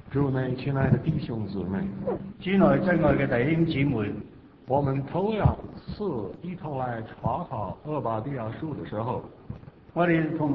主内亲爱的弟兄姊妹， 主內親愛嘅弟兄姊妹， 我們頭兩次一同來查考俄巴底亞書的時候， 我哋頭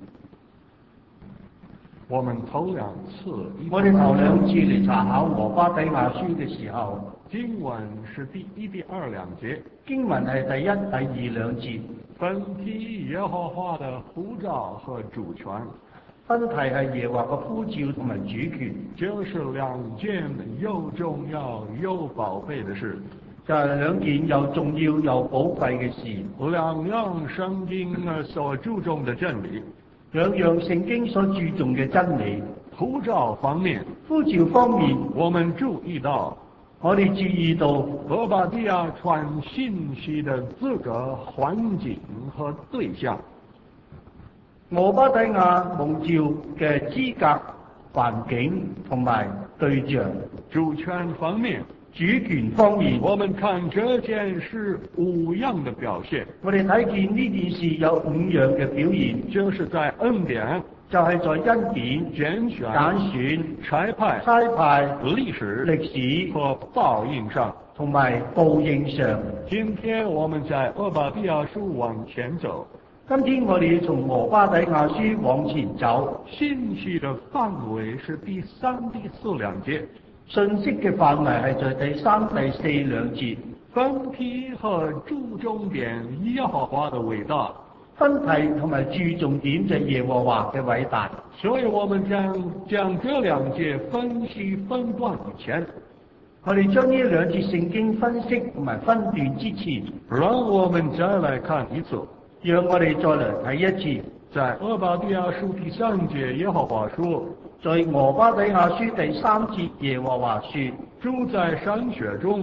兩次嚟查考俄巴底亞書嘅時候， 經文是第一、第二兩節， 經文係第一、第二兩節， 分批耶和華的呼召和主權。 分題係耶和華嘅呼召同埋主權， 就是兩件又重要又寶貝的事， 就係兩件又重要又寶貴嘅事， 兩樣聖經所注重的真理， 兩樣聖經所注重嘅真理。 呼召方面， 我們注意到俄巴底亞傳信息的資格、環境和對象。 俄巴底亞蒙召嘅資格、環境同埋對象。 主權方面， 我們看這件事五樣的表現。 我哋睇見呢件事有五樣嘅表現， 就是在恩典， 就係在恩典、揀選、 差派、歷史和報應上， 同埋報應上。 今天我們在俄巴底亞書往前走。 今天我哋要從俄巴底亞書往前走， 信息的範圍是第三、第四兩節， 信息嘅範圍係在第三、第四兩節。 分題和注重點耶和華的偉大， 分題同埋注重點就係耶和華嘅偉大。 所以我們將這兩節分析分段以前， 我哋將呢兩節聖經分析同埋分段之前， 讓我們再來看一次。 讓我哋再嚟睇一次， 在俄巴底亞書第三節耶和華說， 在俄巴底亞書第三節耶和華說， 住在山穴中，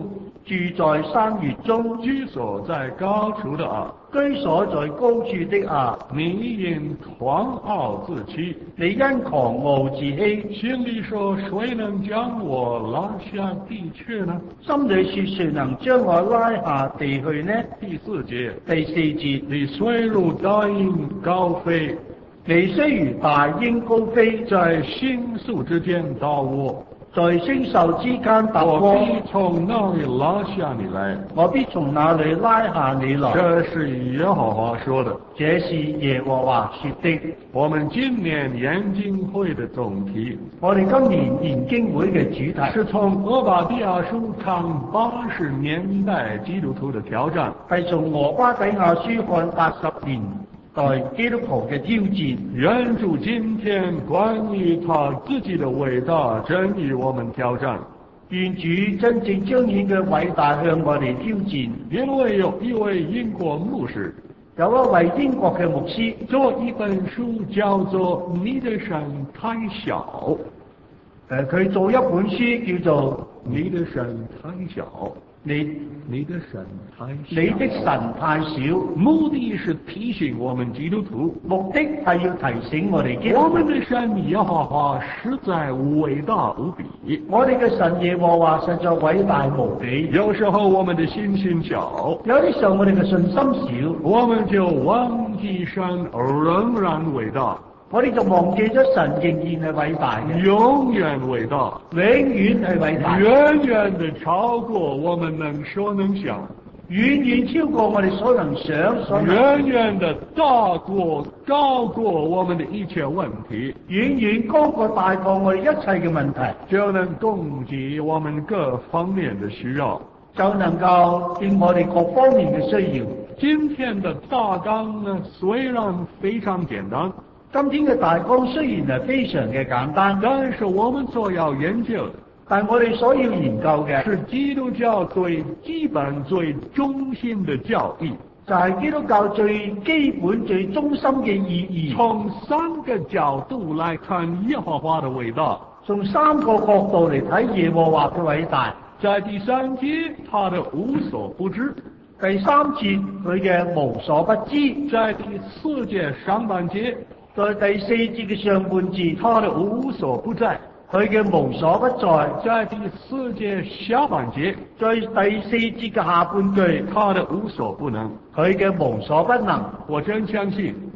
居所在高處的你因狂傲自欺，心裏說誰能將我拉下地去呢？ 心裏說誰能將我拉下地去呢？ 第四節， 你雖如大鷹高飛，在星宿之間倒臥， 在星宿之間倒臥， 我必從那裏拉下你來。這是耶和華說的。我們今年研經會的總題，是從俄巴底亞書看80年代基督徒的挑戰， 係從俄巴底亞書看80年代基督徒嘅挑戰。 願主今天關於他自己的偉大真與我們挑戰， 願主真正彰顯嘅偉大向我哋挑戰。 因為有一位英國牧師做一本書叫做《你的神太小》， 佢做一本書叫做你的神太小，你的神太小，目的是提醒我們基督徒， 目的係要提醒我哋基督徒， 我們的神耶和華實在偉大無比， 我哋嘅神耶和華實在偉大無比。 有時候我們的信心小， 有啲時候我哋嘅信心少， 我們就忘記神仍然偉大， 我哋就忘記咗神仍然係偉大嘅， 永遠偉大， 永遠係偉大， 遠遠地超過我們能說能想， 遠遠超過我哋所能想， 遠遠地高過我們的一切問題， 遠遠高過大過我哋一切嘅問題， 就能供給我們各方面的需要， 就能夠應我哋各方面嘅需要。 今天的大綱呢，雖然非常簡單， 今天嘅大綱雖然係非常嘅簡單， 但是我們所要研究的， 但我哋所要研究嘅是基督教最基本、最中心的教義， 就係基督教最基本、最中心嘅意義。 從三個角度來看耶和華的偉大， 從三個角度嚟睇耶和華嘅偉大。 在第三節，他的無所不知； 第三節，佢嘅無所不知； 在第四節上半節， 在第四節嘅上半節， 他的無所不在； 佢嘅無所不在， 在第四節下半節， 在第四節嘅下半句， 他的無所不能， 佢嘅無所不能。 我真相信，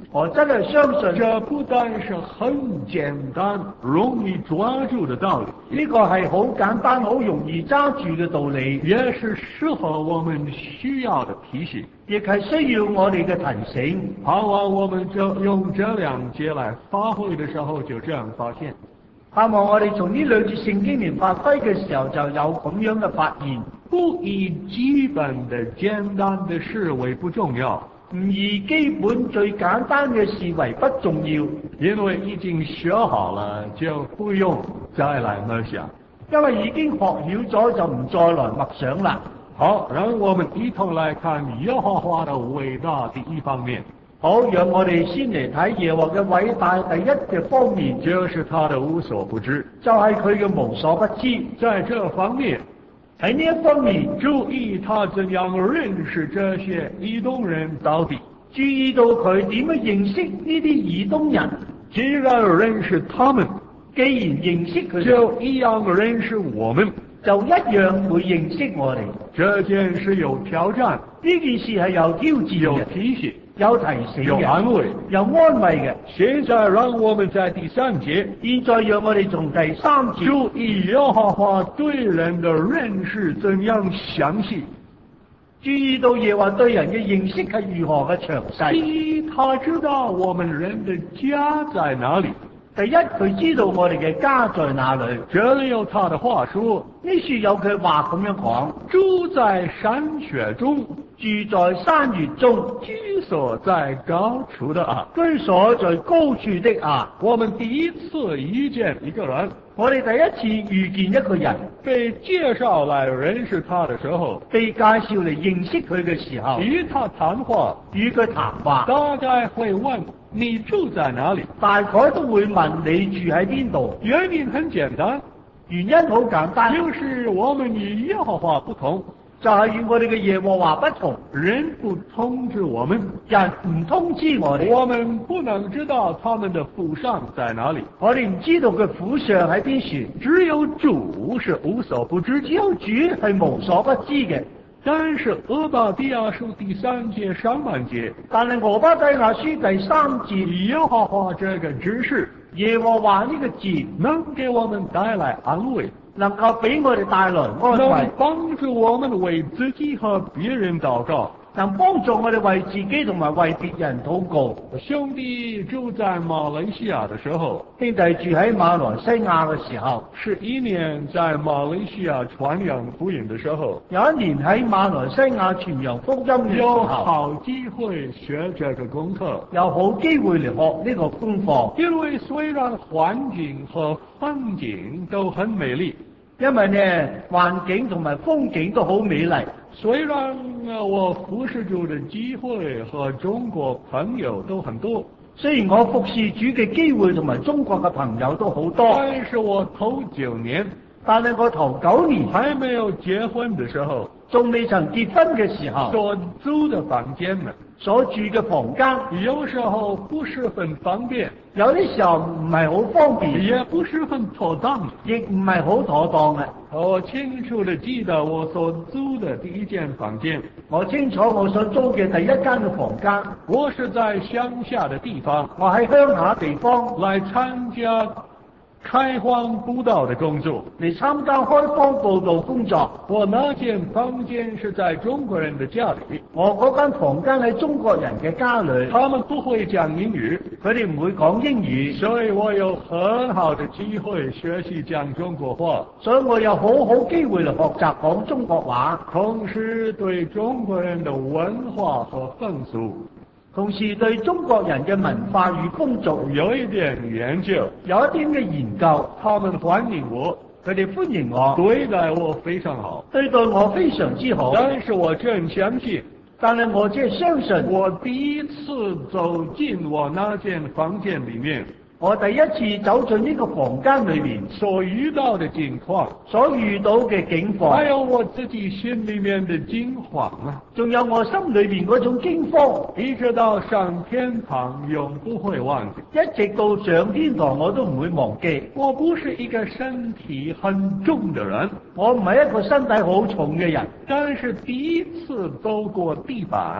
我真係相信这不但是很简单、容易抓住的道理， 呢個係好簡單、好容易揸住嘅道理， 也是適合我們需要的提醒， 亦係需要我哋嘅提醒。 盼望我們就用這兩節來發揮的時候，就這樣發現。 盼望我哋從呢兩節聖經嚟發揮嘅時候，就有咁樣嘅發現。 不以基本的簡單的事為不重要， 唔以基本最簡單嘅事為不重要， 因為已經學好了，就不用再來默想。 因為已經學曉咗，就唔再來默想啦。 好，讓我們一同來看耶和華的偉大第一方面。 好，讓我哋先嚟睇耶和華嘅偉大第一嘅方面， 就是他的無所不知， 就係佢嘅無所不知。 在這方面， 喺呢一方面， 注意他怎樣認識這些以東人到底。 注意到佢點樣認識呢啲以東人。 既然認識他們， 既然認識佢哋， 就一樣認識我們， 就一樣會認識我哋。 這件事有挑戰， 呢件事係有挑戰嘅， 有提醒， 有提醒嘅， 有安慰， 有安慰嘅。 現在讓我們在第三節， 現在讓我哋從第三節注意耶和華對人的認識怎樣詳細。 注意到耶和華對人嘅認識係如何嘅詳細。 第一，他知道我們人的家在哪裏。 第一，佢知道我哋嘅家在哪裏。 這裏有他的話說， 呢處有佢話咁樣講： 住在山穴中， 住在山穴中， 居所在高處的啊， 居所在高處的啊。 我們第一次遇見一個人， 我哋第一次遇見一個人， 被介紹來認識他的時候， 被介紹嚟認識佢嘅時候， 與他談話， 與佢談話， 大概會問你住在哪裏， 大概都會問你住喺邊度。 原因很簡單， 原因好簡單， 就是我們與耶和華不同， 就係與我哋嘅耶和華不同。 人不通知我們， 人唔通知我哋， 我們不能知道他們的府上在哪裏。 我哋唔知道佢府上喺邊處， 只有主是無所不知， 只有主係無所不知嘅。 但是俄巴底亞書第三節上半節， 但係俄巴底亞書第三節， 耶和華這個指示， 耶和華呢個字能給我們帶來安慰， 能夠俾我哋帶來安能慰， 幫助我們為自己和別人禱告， 能幫助我哋為自己同埋為別人禱告。 兄弟住在馬來西亞的時候， 兄弟住喺馬來西亞嘅時候 11年在馬來西亞傳揚福音的時候， 有一年喺馬來西亞傳揚福音嘅時有候， 好機會學這個功課， 有好機會嚟學呢個功課。 因為雖然環境和風景都很美麗， 因為呢環境同埋風景都好美麗。 雖然我服侍主的機會和中國朋友都很多， 雖然我服侍主嘅機會同埋中國嘅朋友都好多， 但是我頭9年， 但係我頭9年還沒有結婚的時候， 仲未曾結婚嘅時候， 所租的房間呢， 所住嘅房間有時候不是很方便， 有啲時候唔係好方便， 也不是很妥當， 亦唔係好妥當嘅。 我清楚地記得我所租的第一間房間， 我清楚我所租嘅第一間嘅房間， 我是在鄉下的地方， 我喺鄉下地方來參加開荒布道的工作， 嚟參加開荒布道工作。 我那間房間是在中國人的家裏， 我嗰間房間喺中國人嘅家裏， 他們不會講英語， 佢哋唔會講英語， 所以我有很好的機會學習講中國話， 所以我有好好機會嚟學習講中國話， 同時對中國人的文化和風俗， 同時對中國人嘅文化與風俗有一點研究， 有一點嘅研究。 他們歡迎我， 佢哋歡迎我， 對待我非常好， 對待我非常之好。 但是我真相信， 但係我只係相信， 我第一次走進我那間房間裏面， 我第一次走進呢個房間裏面所遇到的境況， 所遇到嘅境況， 還有我自己心裏面的驚慌啊， 仲有我心裏面嗰種驚慌， 一直到上天堂永不會忘記， 一直到上天堂我都唔會忘記。 我不是一個身體很重的人， 我唔係一個身體好重嘅人， 但是第一次走過地板，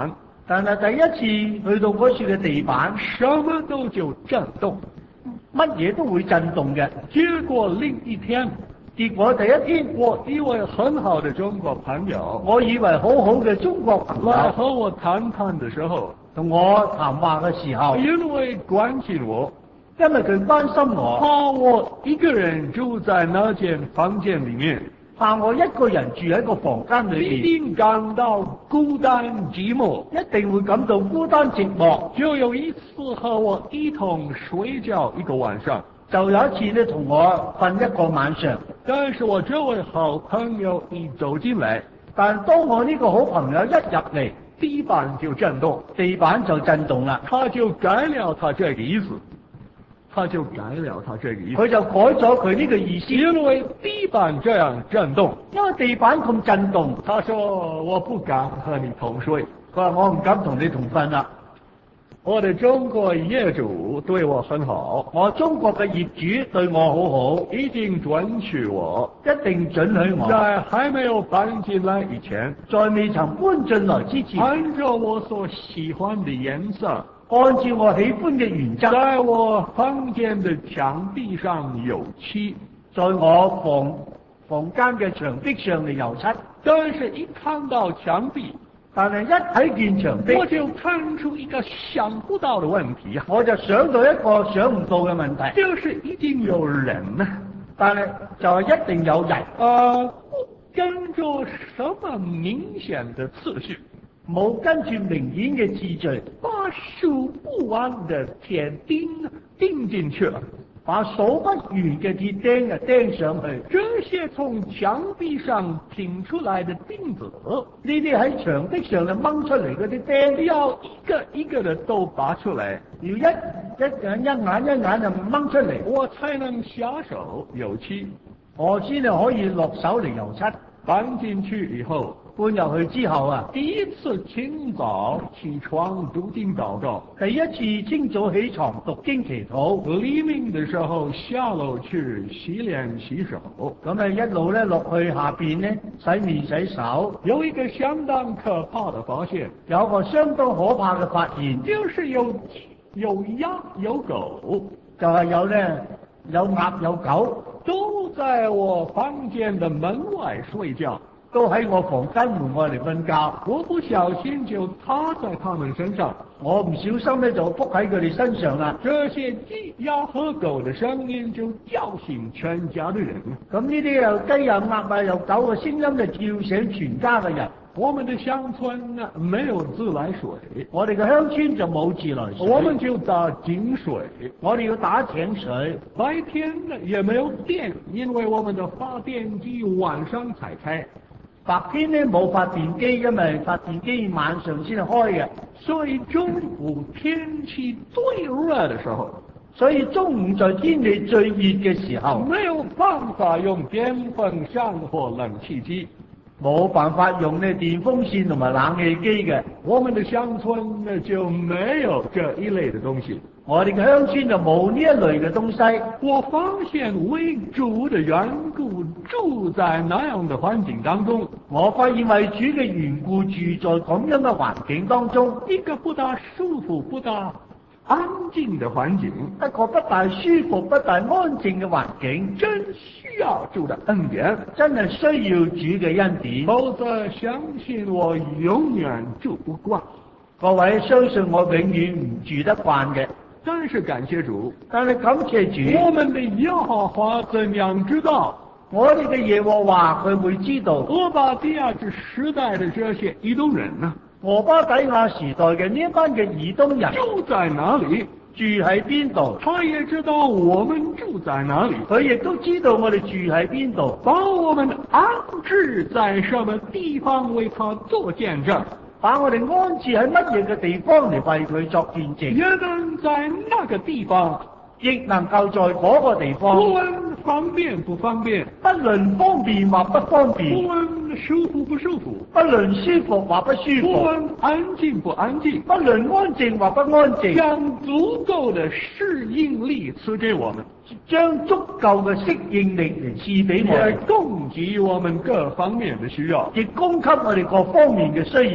但係第一次去到嗰處嘅地板， 什麼都就震動， 乜嘢都會震動嘅。 結果另一天， 結果第一天， 我一位很好的中國朋友， 我以為好好嘅中國朋友來和我談談的時候， 同我談話嘅時候， 因為關心我， 因為佢關心我， 怕我一個人住在那間房間裏面， 怕我一個人住喺個房間裏一面， 定感到孤單寂寞， 一定會感到孤單寂寞。 就有一次和我一同睡覺一個晚上， 就有一次呢，同我瞓一個晚上， 但是我這位好朋友一走進來， 但當我呢個好朋友一入嚟， 地板就震動， 地板就震動啦， 他就改了他這個意思，佢就改咗佢呢個意思， 因為地板這樣震動， 因為地板咁震動， 他說我不敢和你同睡， 佢話我唔敢同你同瞓啦。 我的中國業主對我很好， 我中國嘅業主對我好好， 一定准許我， 一定准許我， 在還沒有搬進來以前， 在未曾搬進來之前， 按照我所喜歡的顏色， 按照我喜歡嘅原則， 在我房間的牆壁上油漆， 在我房間嘅牆壁上嘅油漆， 但是一看到牆壁， 但係一睇見牆壁， 我就看出一個想不到的問題啊！ 我就想到一個想唔到嘅問題， 就是一定有人啊， 但係就係一定有人， 跟着什麼明顯的次序， 冇跟住明顯嘅次序， 把數不完的鐵釘進去了， 把數不完嘅鐵釘釘上去。 這些從牆壁上拼出來的釘子， 呢啲喺牆壁上嘅掹出嚟嗰啲釘， 要一個一個的都拔出來， 要一眼就掹出嚟， 我才能下手油漆， 我先至可以落手嚟油漆。 搬進去以後， 搬入去之後啊， 第一次清早起床讀經禱告， 第一次清早起床讀經祈禱， 黎明的時候下樓去洗臉洗手， 咁一路咧落去下邊咧洗面洗手。有一個相當可怕的發現，有一個相當可怕嘅發現， 就是有鴨有狗， 就係有鴨有狗， 都在我房間的門外睡覺， 都喺我房間門外嚟瞓覺。 我不小心就趴在他們身上， 我唔小心咧就撲喺佢哋身上啦。 這些雞鴨和狗的聲音就叫醒全家的人。 咁呢啲有雞有鴨有狗嘅聲音就叫醒全家嘅人。 我們的鄉村呢，沒有自來水， 我哋嘅鄉村就冇自來水， 我們就打井水， 我哋要打井水。 白天呢也沒有電，因為我們的發電機晚上才開。 白天呢冇發電機，因為發電機晚上先開嘅， 所以中午天氣最熱的時候， 所以中午在天氣最熱嘅時候， 沒有辦法用電風扇或冷氣機， 冇辦法用呢電風扇同埋冷氣機嘅。 我們的鄉村呢就沒有這一類的東西， 我哋嘅鄉村就冇呢一類嘅東西。 我發現為主的緣故，住在那樣的環境當中， 我發現為主嘅緣故，住在咁樣嘅環境當中， 一個不大舒服、不大安靜的環境， 一個不大舒服、不大安靜嘅環境， 真需要主的恩典， 真係需要主嘅恩典， 否則相信我永遠住不慣。 各位相信我永遠唔住得慣嘅， 但是感謝主， 但係感謝主， 我們的耶和華怎樣知道？ 我哋嘅耶和華佢會知道俄巴底亞之時代的這些以東人呢？ 俄巴底亞時代嘅呢一班嘅以東人住在哪裏？ 住喺邊度？ 他也知道我們住在哪裏， 佢亦都知道我哋住喺邊度， 把我們安置在什麼地方為他做見證， 把我哋安置喺乜嘢嘅地方嚟為佢作見證， 也能在那個地方， 亦能夠在嗰個地方， 不論方便不方便， 不論方便或不方便， 不論舒服不舒服， 不論舒服或不舒服， 不論安靜不安靜， 不論安靜或不安靜， 將足夠的適應力賜給我們， 將足夠嘅適應力嚟賜俾我哋， 也供給我們各方面的需要， 亦供給我哋各方面嘅需要。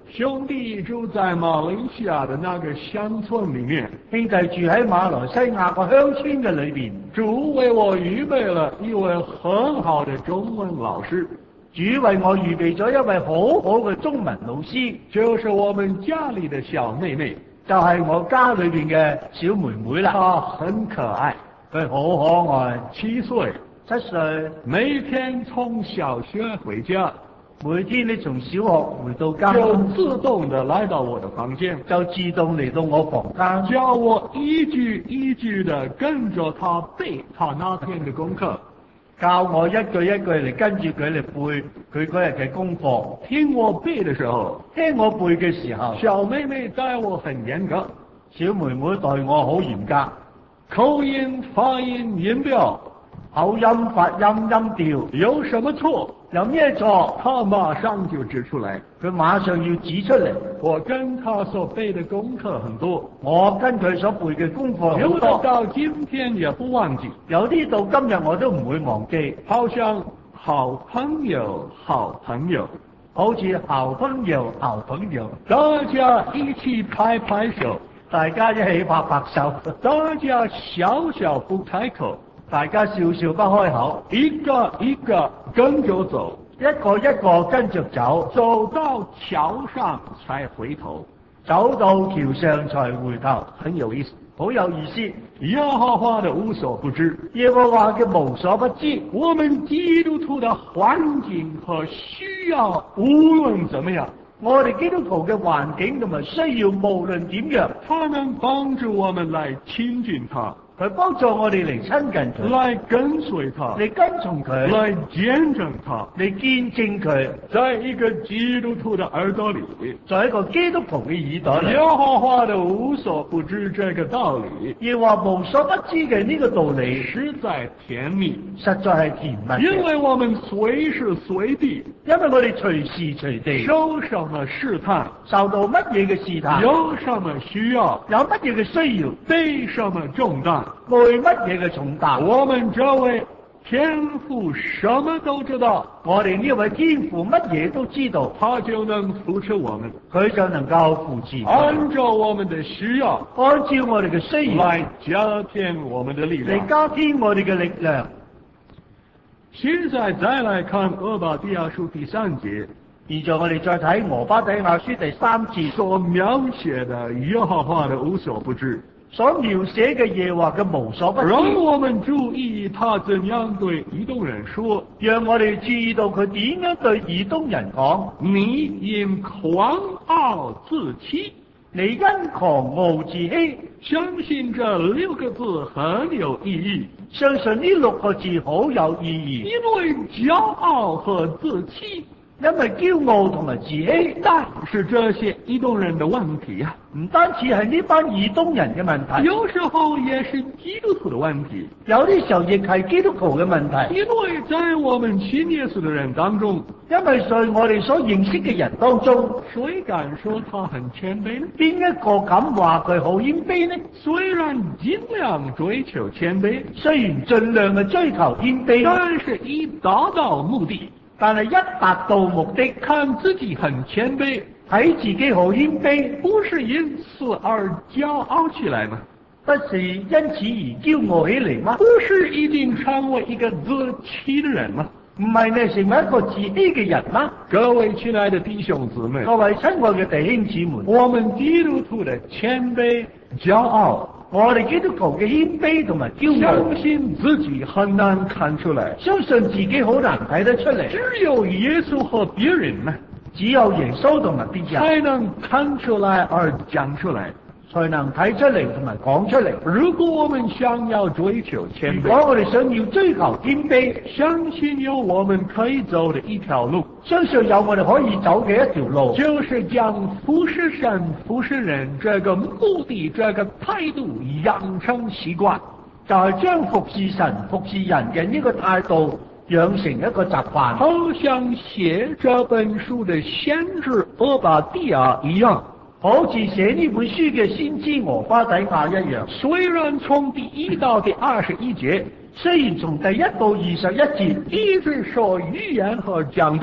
兄弟住在马来西亚的那个乡村里面， 兄弟住喺馬來西亞個鄉村嘅裏邊， 主為我預備了一位很好的中文老師。 主為我預備咗一位好好嘅中文老師， 就是我們家裏的小妹妹， 就係我家裏邊嘅小妹妹啦。 她很可愛， 佢好可愛 ，7歲 ，7歲， 每天從小學回家， 每天你從小學回到家， 就自動地來到我的房間， 就自動嚟到我房間， 教我一句一句地跟着她背她那天的功課。 教我一句一句嚟跟住佢嚟背佢嗰日嘅功課。 聽我背嘅時候， 聽我背嘅時候， 小妹妹對我很嚴格， 小妹妹對我好嚴格， 口音、發音、音標， 口音、發音、音調， 有什麼錯， 有咩錯， 她馬上就指出來， 佢馬上要指出嚟。 我跟她所背的功課很多， 我跟佢所背嘅功課有的好多， 到今天也不忘記， 有啲到今日我都唔會忘記， 好像好朋友，好朋友， 好似好朋友，好朋友， 大家一起拍拍手， 大家一起拍拍手， 大家笑笑不開口， 大家笑笑不開口， 一個一個跟着走， 一個一個跟着走， 走到橋上才回頭， 走到橋上才回頭， 很有意思， 好有意思。 耶和華的無所不知， 耶和華嘅無所不知， 我們基督徒的環境和需要無論怎麼樣， 我哋基督徒嘅環境同埋需要無論點樣， 他能幫助我們來親近他， 佢幫助我哋嚟親近佢， 來跟隨他， 嚟跟從佢， 來見證他， 嚟見證佢， 在一個基督徒的耳朵裏， 在一個基督徒嘅耳朵裏， 耶和華的無所不知這個道理， 耶和華無所不知嘅呢個道理， 實在甜蜜， 實在係甜蜜嘅， 因為我們隨時隨地， 因為我哋隨時隨地受什麼試探， 受到乜嘢嘅試探， 有什麼需要， 有乜嘢嘅需要， 背什麼重擔， 背乜嘢嘅重擔， 我們這位天父什麼都知道， 我哋呢位天父乜嘢都知道， 他就能扶持我們， 佢就能夠扶持， 按照我們的需要， 按照我哋嘅需要來加添我們的力量， 嚟加添我哋嘅力量。 現在再來看俄巴底亞書第3節， 現在我哋再睇俄巴底亞書第3節所描寫的耶和華的無所不知， 所描寫嘅耶和華嘅無所不知， 讓我們注意他怎樣對以東人說， 讓我哋注意到佢點樣對以東人講： 你因狂傲自欺， 你因狂傲自欺。 相信這6個字很有意義， 相信呢6個字好有意義， 因為驕傲和自欺， 因為驕傲同埋自欺， 但是這些以東人的問題啊， 唔單止係呢班以東人嘅問題， 有時候也是基督徒的問題， 有啲時候亦係基督徒嘅問題。 因為在我們信耶穌的人當中， 因為在我哋所認識嘅人當中， 誰敢說他很謙卑呢？ 邊一個敢話佢好謙卑呢？ 雖然盡量追求謙卑， 雖然盡量嘅追求謙卑， 但是一達到目的， 但係一達到目的， 看自己很謙卑， 睇自己好謙卑， 不是因此而驕傲起來嗎？ 不是因此而驕傲起嚟嗎？ 不是一定成為一個自欺的人嗎？ 唔係你成為一個自欺嘅人嗎？ 各位親愛的弟兄姊妹， 各位親愛嘅弟兄姊妹， 我們基督徒的謙卑、驕傲， 我哋基督徒嘅謙卑同埋驕傲， 相信自己很難看出來， 相信自己好難睇得出嚟， 只有耶穌和別人呢， 只有耶穌同埋別人才能看出來而講出來， 才能睇出嚟同埋講出嚟。 如果我們想要追求謙如果卑， 我哋想要追求謙卑， 相信有我們可以走的一條路， 相信有我哋可以走嘅一條路， 就是將服侍神、服侍人這個目的、這個態度養成習慣， 就係將服侍神、服侍人嘅呢個態度養成一個習慣， 好像寫這本書的先知俄巴底亞一樣， 好似寫呢本書嘅先知俄巴底亞一樣。 雖然從第1到第21節， 雖然從第1到21節一直說預言和講道，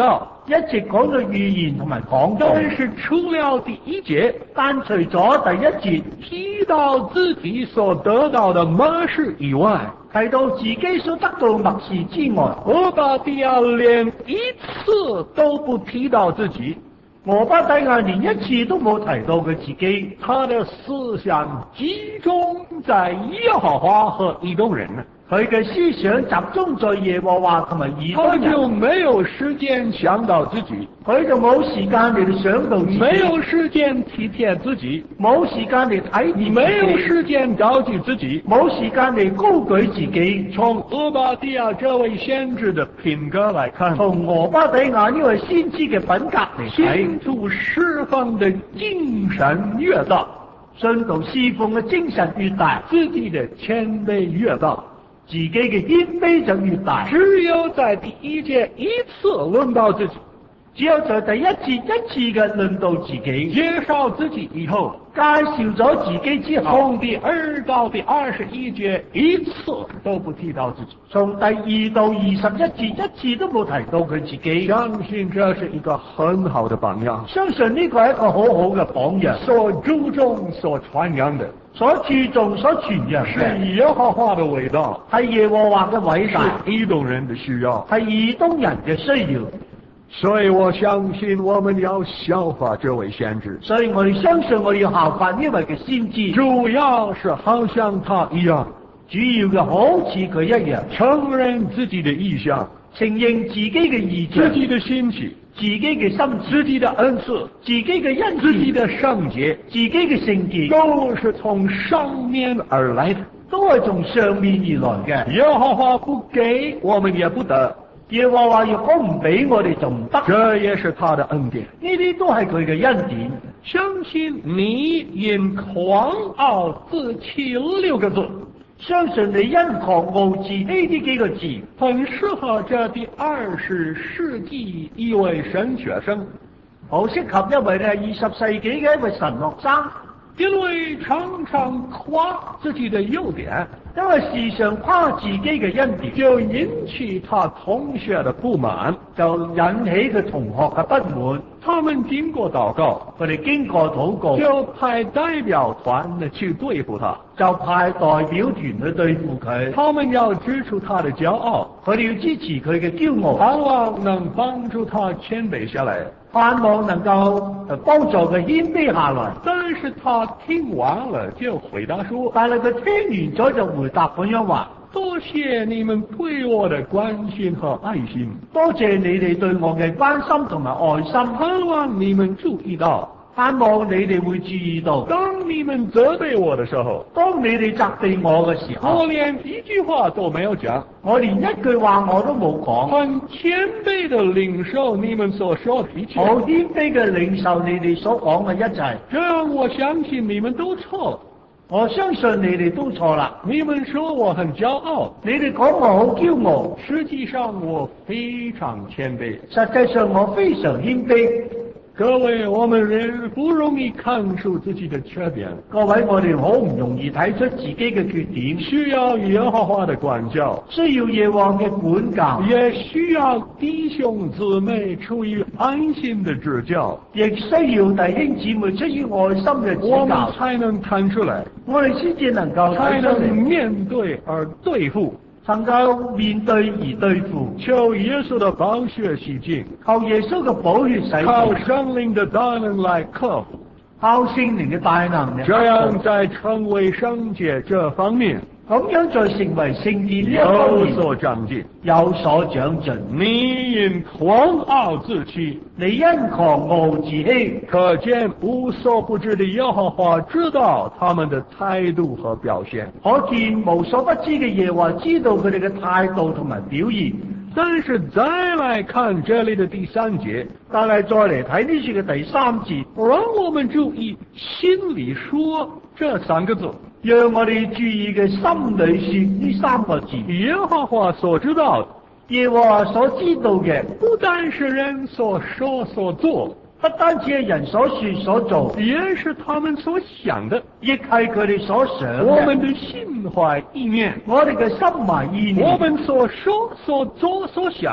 一直講到預言同埋講道， 但是除了第一節， 但除咗第一節提到自己所得到的默示以外， 提到自己所得到默示之外， 俄巴底亞連一次都不提到自己， 俄巴底亞連一次都冇提到佢自己， 他的思想集中在耶和華和以東人， 佢嘅思想集中在耶和華同埋以東他人， 就沒有時間想到自己， 佢就冇時間嚟想到自己， 沒有時間體貼自己， 冇時間嚟睇自己， 沒有時間高舉自己， 冇時間嚟高舉自己。 從俄巴底亞這位先知的品格來看， 從俄巴底亞呢位先知嘅品格嚟睇， 信徒侍奉的精神越大， 信徒侍奉嘅精神越大， 自己的謙卑越大， 自己嘅謙卑就越大。 只有在第一節一次論到自己， 只有在第一節一次嘅論到自己， 介紹自己以後， 介紹咗自己之後， 從第2到第21節一次都不提到自己， 從第2到21節一次都冇提到佢自己。 相信這是一個很好的榜樣， 相信呢個係一個好好嘅榜樣， 所注重所傳揚的， 所注重所傳揚嘅是耶和華的偉大， 係耶和華嘅偉大， 是以東人的需要， 係以東人嘅需要。 所以我相信我們要效法這位先知， 所以我哋相信我哋要效法呢位嘅先知， 主要是好像他一樣， 主要嘅好似佢一樣， 承認自己的意向， 承認自己嘅意向， 自己的興起， 自己嘅心， 自己的恩賜， 自己嘅恩賜， 自己的聖潔， 自己嘅聖潔， 都是從上面而來的， 都係從上面而來嘅。 耶和華不給，我們也不得。 耶和華若果唔俾我哋就唔得， 這也是他的恩典。 呢啲都係佢嘅恩典。 相信你因狂傲自棄6個字， 相信你因狂傲自欺呢幾個字， 很適合這第20世紀一位神學生， 好適合一位20世紀嘅一位神學生， 因為常常誇自己的優點， 因為時常誇自己嘅恩典， 就引起他同學的不滿， 就引起佢同學嘅不滿。 他們經過禱告， 佢哋經過禱告， 就派代表團去對付他， 就派代表團去對付佢。 他們要指出他的驕傲， 佢哋要支持佢嘅驕傲， 盼望能幫助他謙卑下來， 盼望能夠幫助佢謙卑下來。 但是他聽完了就回答說， 但係佢聽完咗就回答咁樣話： 多謝你們對我的關心和愛心， 多謝你哋對我嘅關心同埋愛心， 盼望你們注意到， 盼望你哋會注意到， 當你們責備我的時候， 當你哋責備我嘅時候， 我連一句話都沒有講， 我連一句話我都冇講， 很謙卑地領受你們所說的一切， 好謙卑嘅領受你哋所講嘅一切。 這樣我相信你們都錯了。 我相信你哋都錯啦。 你們說我很驕傲， 你哋講我好驕傲， 實際上我非常謙卑。 實際上我非常謙卑。 各位，我們人不容易看出自己的缺點。 各位，我哋好唔容易睇出自己嘅缺點， 需要耶和華的管教， 需要耶和華嘅管教， 也需要弟兄姊妹出於愛心的指教， 亦需要弟兄姊妹出於愛心嘅指教， 我們才能看出來， 我哋先至能夠才能面對而對付， 能夠面對而對付。 求耶穌的寶血洗淨， 靠耶穌嘅寶血洗淨， 靠聖靈的大能來克服， 靠聖靈嘅大能， 這樣在成為聖潔這方面， 咁樣再成為聖潔呢一方面有所長進， 有所長進。 你因狂傲自欺， 你因狂傲自欺， 可見無所不知的耶和華知道他們的態度和表現， 可見無所不知嘅耶和華知道佢哋嘅態度同埋表現。 但是再來看這裏的第3節， 但係再嚟睇呢處嘅第3節， 讓我們注意心裡說這3個字， 讓我哋注意嘅心裡說呢3個字。 耶和華所知道的， 耶和華所知道嘅， 不單是人所說所做， 不單止係人所說所做， 也是他們所想的， 亦係佢哋所想嘅。 我們的心懷意念， 我哋嘅心懷意念， 我們所說所做所想，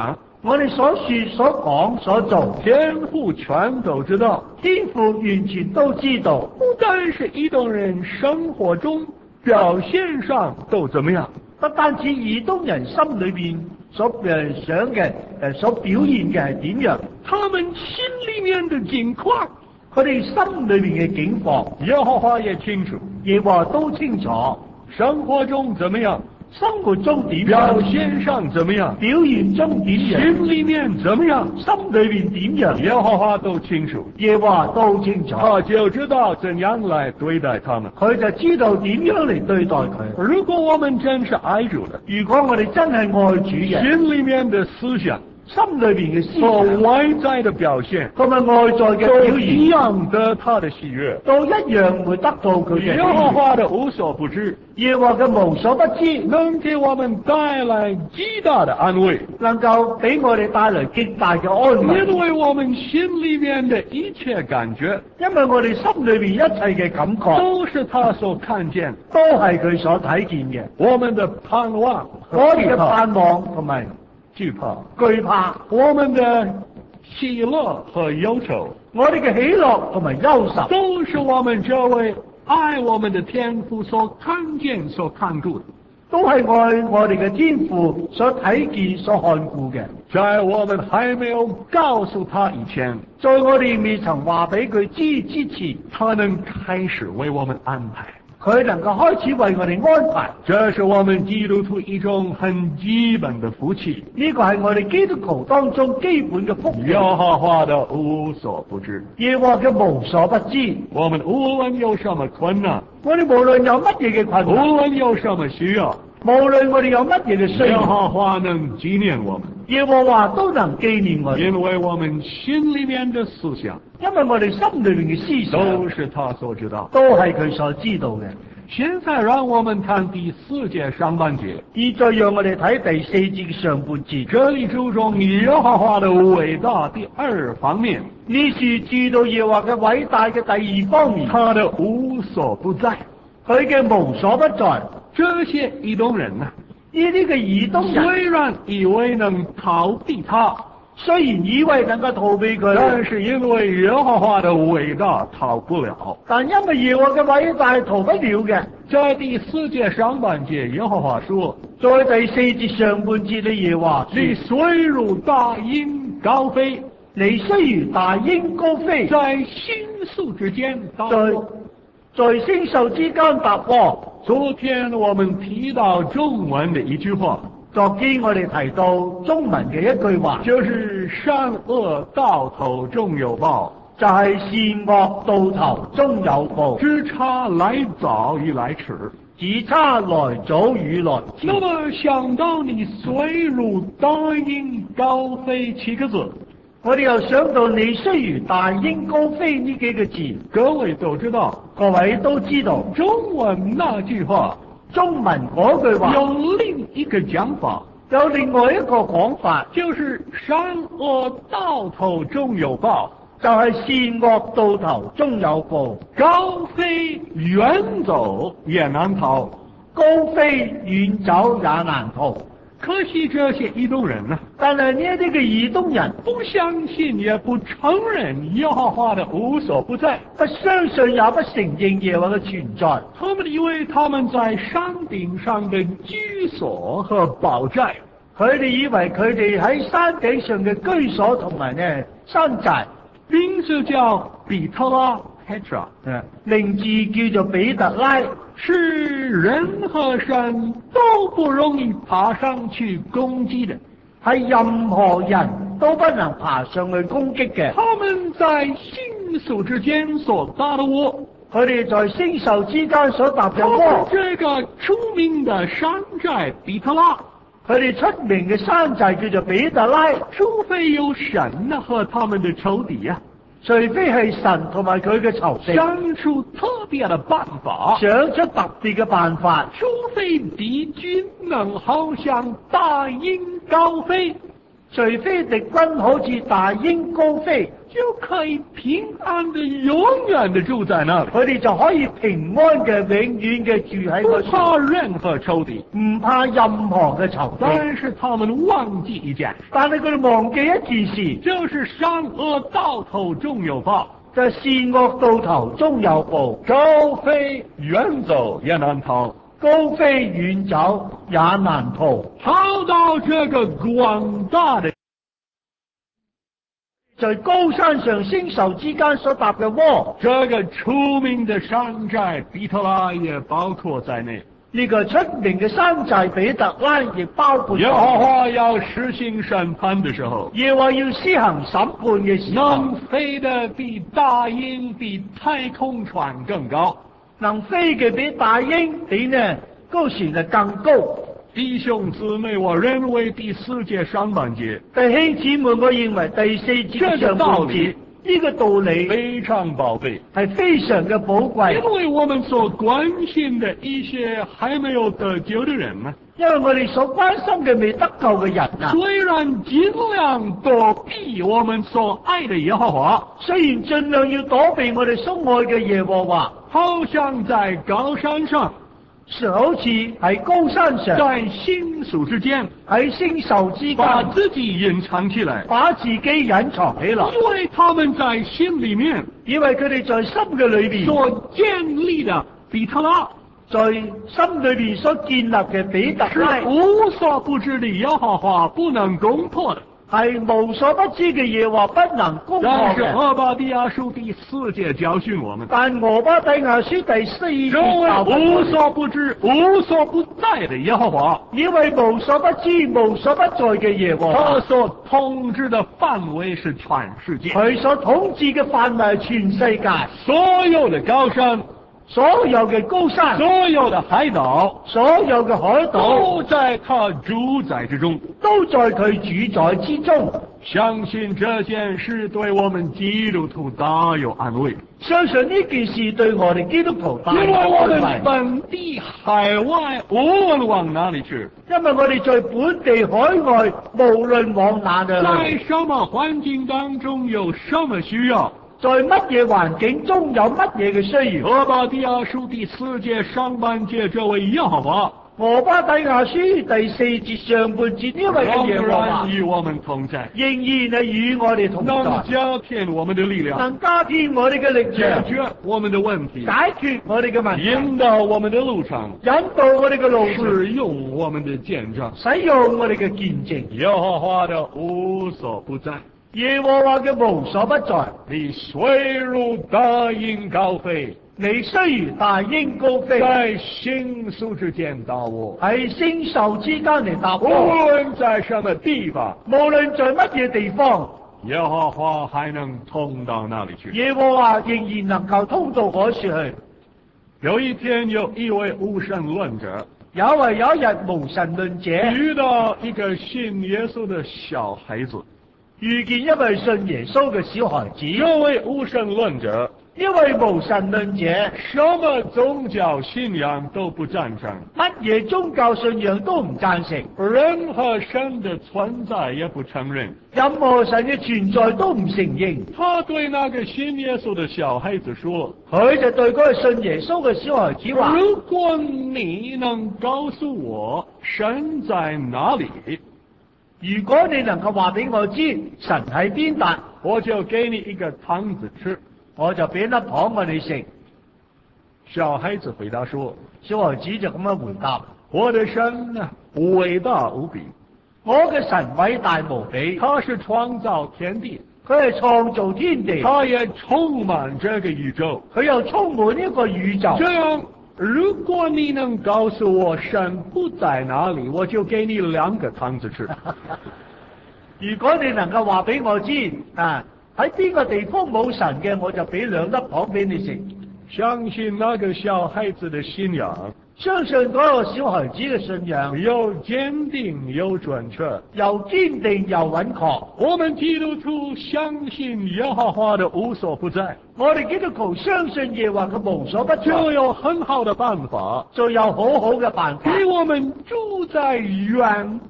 我哋所說、所講、所做， 天父全都知道。 天父完全都知道。 不但是移動人生活中表現上都怎麼樣， 不單止移動人心裏邊所想嘅所表現嘅係點樣， 他們心裏面的境況， 佢哋心裏邊嘅境況， 耶和華也清楚， 耶和華都清楚。 生活中怎麼樣， 生活中點樣， 表現上怎麼樣， 表現中點樣， 心裏面怎麼樣， 心裏邊點樣， 耶和華都清楚， 耶和華都清楚。 他就知道怎樣來對待他們， 佢就知道點樣嚟對待佢。 如果我們真是愛主的， 如果我哋真係愛主嘅， 心裏面的思想， 心裏邊嘅思和想外在的表現， 同埋外在嘅都表現， 一樣得他的喜悅， 都一樣會得到佢嘅喜耶和悅。 華的無所不知， 耶和華嘅無所不知， 能給我們帶來極大的安慰， 能夠俾我哋帶來極大嘅安慰。 因為我們心裏面的一切感覺， 因為我哋心裏邊一切嘅感覺， 都是他所看見， 都係佢所睇見嘅。 我們的盼望和我哋嘅懼怕盼望同埋懼怕， 懼怕， 我們的喜樂和憂愁， 我哋嘅喜樂同埋憂愁， 都是我們這位愛我們的天父所看見、所看顧的。 都係愛我哋嘅天父所睇見、所看顧嘅。 在我們還沒有告訴他以前， 在我哋未曾話俾佢知之前， 他能開始為我們安排。 佢能夠開始為我哋安排。 這是我們基督徒一種很基本的福氣。 呢個係我哋基督徒當中基本嘅福氣。 耶和華的無所不知， 耶和華嘅無所不知。 我們無論有什麼困難， 我哋無論有乜嘢嘅困難， 無論有什麼需要， 無論我哋有乜嘢嘅需耶要， 和華能紀念我們， 耶和華都能紀念我哋， 因為我們心裏面的思想， 因為我哋心裏面嘅思想都是他所知道， 都係佢所知道嘅。 現在讓我們看第4節上半節， 現在讓我哋睇第4節嘅上半節， 這裏注重耶和華的偉大第2方面， 呢處注到耶和華嘅偉大嘅第2方面， 他的無所不在， 佢嘅無所不在。 這些移動人啊， 呢啲嘅移動人雖然以為能逃避他， 雖然以為能夠逃避佢， 但是因為耶和華的偉大逃不了。 但因為耶和華嘅偉大逃不了嘅。 在第4節上半節，耶和華說， 在第4節上半節嘅耶和華說， 你雖如大鷹高飛， 你雖如大鷹高飛， 在星宿之間搭窩。 在星宿之間搭窩。 昨天我們提到中文的一句話， 昨天我哋提到中文嘅一句話， 就是善惡到頭終有報， 就係善惡到頭終有報， 只差來早與來遲， 只差來早與來遲。 那麼想到你雖如大鷹高飛7個字， 我哋又想到你雖如大鷹高飛呢幾個字， 各位都知道， 各位都知道中文那句話， 中文嗰句話有另一個講法， 有另外一個講法， 就是善惡到頭終有報， 就係善惡到頭終有報。 高飛遠走也難逃， 高飛遠走也難逃。 可惜這些移動人呢， 但係呢一啲嘅移動人不相信也不承認耶和華的無所不在， 不相信也不承認耶和華嘅存在。 他們以為他們在山頂上的居所和堡寨， 佢哋以為佢哋喺山頂上嘅居所同埋呢山寨， 名字叫比特拉 Petra， 名字叫做比特拉， 是人和神都不容易爬上去攻擊的， 係任何人都不能爬上去攻擊嘅。 他們在星宿之間所搭的窩， 佢哋在星宿之間所搭嘅窩， 這個出名的山寨比特拉， 佢哋出名嘅山寨叫做比特拉， 除非有神和他們的仇敵啊， 除非係神同埋佢嘅仇敵想出特別的辦法， 想出特別嘅辦法， 除非敵軍能好像大鷹高飛， 除非敵軍好似大鷹高飛， 就可以平安的、永遠的住在那裡。 佢哋就可以平安嘅、永遠嘅住喺不嗰怕任何仇敵， 唔怕任何嘅仇敵。 但是他們忘記一件， 但係佢哋忘記一件事， 就是善惡到頭終有報， 就係善惡到頭終有報， 高飛遠走也難逃， 高飛遠走也難逃。 逃到這個廣大的在高山上星宿之間所搭嘅窩， 這個出名的山寨比特拉也包括在內。 呢個出名嘅山寨比特拉亦包括耶和華要施行審判的時候， 耶和華要施行審判嘅時候， 能飛得比大鷹、比太空船更高， 能飛嘅比大鷹比呢高船就更高。 弟兄姊妹，我認為第四節上半節， 弟兄姊妹，我認為第四節上半節呢個道理非常寶貝， 係非常嘅寶貴， 因為我們所關心的一些還沒有得救的人呢， 因為我哋所關心嘅未得救嘅人啊， 雖然盡量躲避我們所愛的耶和華， 雖然盡量要躲避我哋所愛嘅耶和華， 好像在高山上， 就好似喺高山上， 在星宿之間， 喺星宿之把間， 自己隱藏起來， 把自己隱藏起來， 因為他們在心裏面因為佢哋在心嘅裏邊所建立的比特拉， 在心裏邊所建立嘅比特拉是無所不知的耶和華不能攻破的。 係無所不知嘅耶和華不能攻破但是嘅。 俄巴底亞書第4節教訓我們， 但俄巴底亞書第4節這位教無所不知、無所不在的耶和華， 因為無所不知、無所不在嘅耶和華， 他所統治的範圍是全世界， 佢所統治嘅範圍係全世界， 所有的高山、 所有嘅高山、 所有的海島， 所有嘅海島都在他主宰之中。 都在佢主宰之中。 相信這件事對我們基督徒大有安慰， 相信呢件事對我哋基督徒大因有為我們安慰， 本地海外無論往哪裏去， 因為我哋在本地海外無論往哪裏在去， 什麼環境當中有什麼需要， 在乜嘢環境中有乜嘢嘅需要。 俄巴底亞書第4節上半節這位耶和華俄巴底亞書第4節上半節呢位嘅耶和仍華然與我們同在， 仍然係與我哋同能在， 加添我們的力量， 能加添我哋嘅力解量， 決我們的問題， 解決我哋嘅問題， 引導我們的路程， 引導我哋嘅路程， 使用我們的見證。 使用我哋嘅見證。 耶和華的無所不在， 耶和華嘅無所不在， 你雖如大鷹高飛， 你雖如大鷹高飛， 在星宿之間倒臥， 喺星宿之間嚟搭無窩， 論在什麼地方， 無論在乜嘢地方， 耶和華還能通到那裡去。 耶和華仍然能夠通到海處去。 有一天，有一位無神論者有一日無神論者遇到一個信耶穌的小孩子， 遇見一位信耶穌嘅小孩子， 這位無神論者呢位無神論者什麼宗教信仰都不贊成， 乜嘢宗教信仰都唔贊成， 任何神的存在也不承認。 任何神嘅存在都唔承認。 他對那個信耶穌的小孩子說， 佢就對嗰個信耶穌嘅小孩子話： 如果你能告訴我神在哪裡， 如果你能夠話俾我知神喺邊笪， 我就給你一個糖子吃。 我就俾粒糖我哋食。 小孩子回答說， 小孩子就咁樣回答： 我的神呢，偉大無比， 我嘅神偉大無比， 他是創造天地， 佢係創造天地， 他也充滿這個宇宙， 佢又充滿呢個宇宙。 這樣，如果你能告訴我神不在哪裡，我就給你2個糖子吃。 如果你能夠話俾我知啊，喺邊個地方冇神嘅，我就俾2粒糖俾你食。 相信那個小孩子的信仰， 相信嗰個小孩子嘅信仰又堅定又準確， 又堅定又穩確。 我們基督徒相信耶和華的無所不在， 我哋基督徒相信耶和華嘅無所不在， 就有很好的辦法， 就有好好嘅辦法， 給我們住在遠地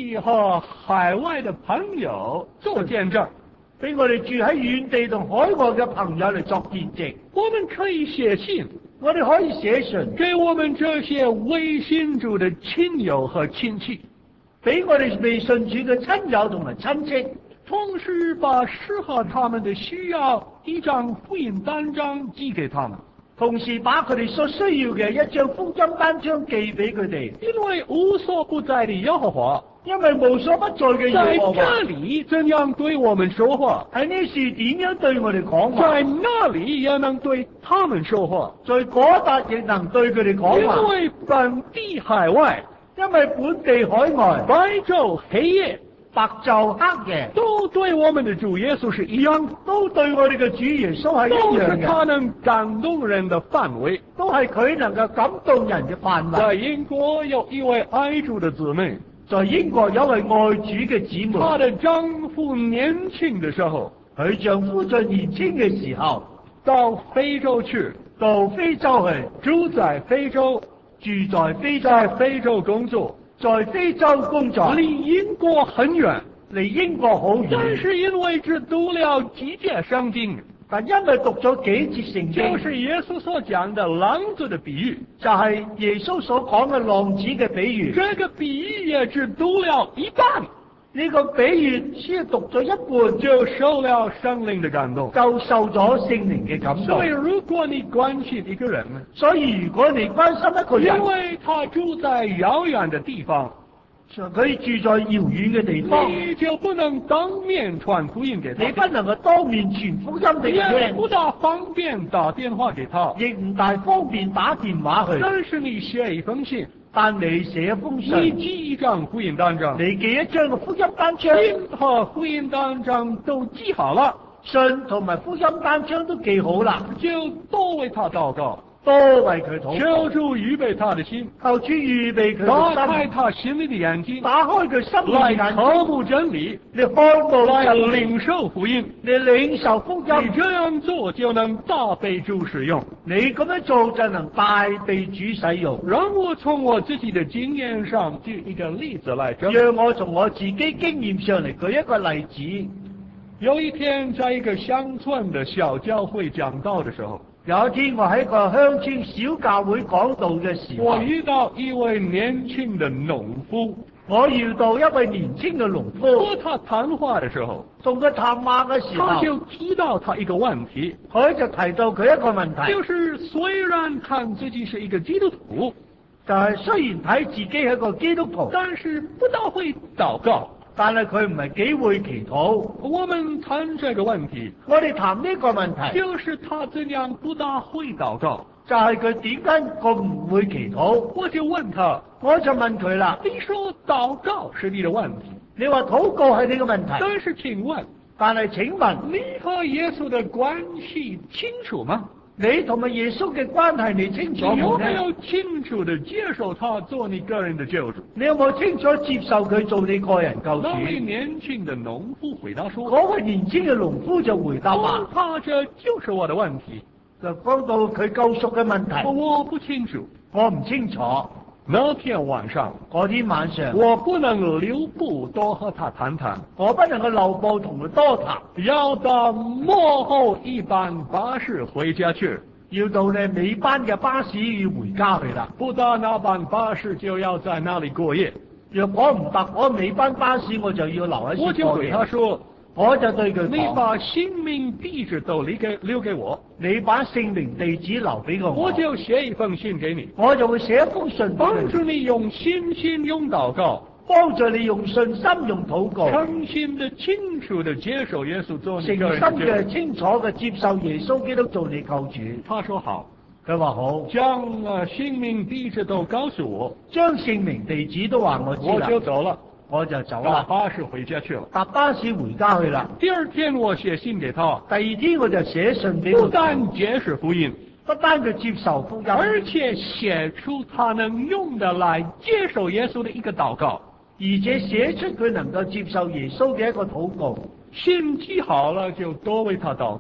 地和海外的朋友做见证， 俾我哋住喺遠地同海外嘅朋友嚟作見證。 我們可以寫信， 我哋可以寫信給我們這些未信主的親友和親戚， 俾我哋未信主嘅親友同埋親戚， 同時把適合他們的需要一張福音單張寄給他們， 同時把佢哋所需要嘅一張福音單張寄俾佢哋。 因為無所不在的耶和華， 因為無所不在嘅耶和華在這裏怎樣對我們說話， 喺呢處點樣對我哋講話， 在那裏也能對他們說話， 在嗰笪亦能對佢哋講話。 因為本地海外， 因為本地海外， 白晝黑夜， 白晝黑夜， 都對我們的主耶穌是一樣， 都對我哋嘅主耶穌係一都是樣嘅， 他能感動人的範圍。 都係佢能夠感動人嘅範圍。 在英國有一位愛主的姊妹， 在英國有位愛主嘅姊妹， 她的丈夫年輕的時候， 佢丈夫在年輕嘅時候到非洲去， 到非洲去， 住在非洲， 住在非洲， 在非洲工作， 在非洲工作， 離英國很遠， 離英國好但遠， 是因為只讀了幾節聖經， 但因為讀咗幾節聖經， 就是耶穌所講的浪子的比喻， 就係耶穌所講嘅浪子嘅比喻。 這個比喻也只讀了一半， 呢個比喻先讀咗一半， 就受了聖靈的感動。 就受咗聖靈嘅感動。 所以如果你關心一個人， 所以如果你關心一個人， 因為他住在遙遠的地方， 佢住在遙遠嘅地方， 你就不能當面傳福音給他， 你不能夠當面傳福音俾也佢， 不大方便打電話給他， 亦唔大方便打電話去。 但是你寫一封信， 但你寫一封你信， 寄一張福音單張， 你寄一張嘅福音單張， 信和福音單張都寄好了， 信同埋福音單張都寄好啦， 就多為他禱告， 多為佢禱告， 求主預備他的心， 求主預備佢打嘅心， 開他心裡的眼睛， 打開佢心裏來嘅眼渴睛， 慕真理， 你看到來真理， 領受福音。 你領受福你音， 這樣做就能大被主使用。 你咁樣做就能大被主使用。 讓我從我自己的經驗上舉一個例子來證明。 讓我從我自己經驗上嚟舉一個例子。 有一天，在一個鄉村的小教會講道的時候， 有一天我喺個鄉村小教會講道嘅時候， 我遇到一位年輕的農夫。 我遇到一位年輕嘅農夫， 和他談話的時候， 同佢談話嘅時候， 他就提到他一個問題， 佢就提到佢一個問題， 就是雖然看自己是一個基督徒， 就係雖然睇自己係一個基督徒， 但是不大會禱告。 但係佢唔係幾會祈禱。 我們談這個問題， 我哋談呢個問題， 就是他怎樣不大會禱告。 就係佢點解佢唔會祈禱？ 我就問他， 我就問佢啦， 你說禱告是你的問題， 你話禱告係你嘅問題， 但是請問， 但係請問你和耶穌的關係清楚嗎？ 你同埋耶穌嘅關係你清楚你有冇呢？ 沒有清楚地接受他做你個人的救主？ 你有冇清楚接受佢做你個人救主？ 那位年輕的農夫回答說， 嗰位年輕嘅農夫就回答話， 恐怕這就是我的問題。 就講到佢救贖嘅問題， 我不清楚。 我唔清楚。 那天晚上， 嗰天晚上， 我不能留步多和他談談， 我不能夠留步同佢多談， 要到末後一班巴士回家去。 要到呢尾班嘅巴士要回家去啦。 不搭那班巴士就要在那裡過夜。 若果唔搭嗰尾班巴士，我就要留喺我就對他說， 我就對佢你講， 把姓名地址都留給我， 你把姓名地址留俾我就寫一封信給你， 我就會寫一封信俾幫你， 助你用信心用禱告， 幫助你用信心用禱告， 誠心的清楚的接受耶穌做你誠個人的救心嘅主。 清楚嘅接受耶穌基督做你救主。 他說好， 佢話好， 將姓名地址都告訴我， 將姓名地址都話我知我啦， 就走了， 我就走搭啦， 巴士回家去了。 搭巴士回家去啦。 第二天我寫信給他， 第二天我就寫信俾不佢， 但解釋福音， 不單佢接受福音， 而且寫出他能用的來接受耶穌的一個禱告。 而且寫出佢能夠接受耶穌嘅一個禱告。 信記好了就多為他禱告，